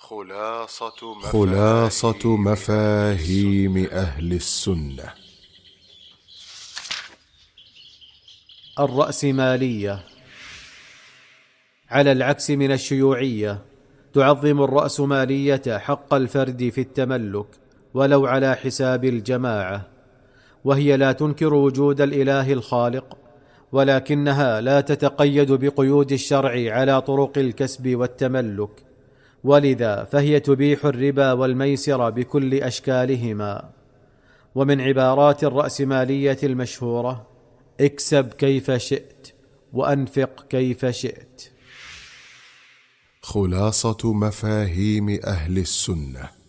خلاصة مفاهيم أهل السنة. الرأسمالية على العكس من الشيوعية تعظم الرأسمالية حق الفرد في التملك ولو على حساب الجماعة، وهي لا تنكر وجود الإله الخالق، ولكنها لا تتقيد بقيود الشرع على طرق الكسب والتملك، ولذا فهي تبيح الربا والميسر بكل أشكالهما. ومن عبارات الرأسمالية المشهورة: اكسب كيف شئت وأنفق كيف شئت. خلاصة مفاهيم أهل السنة.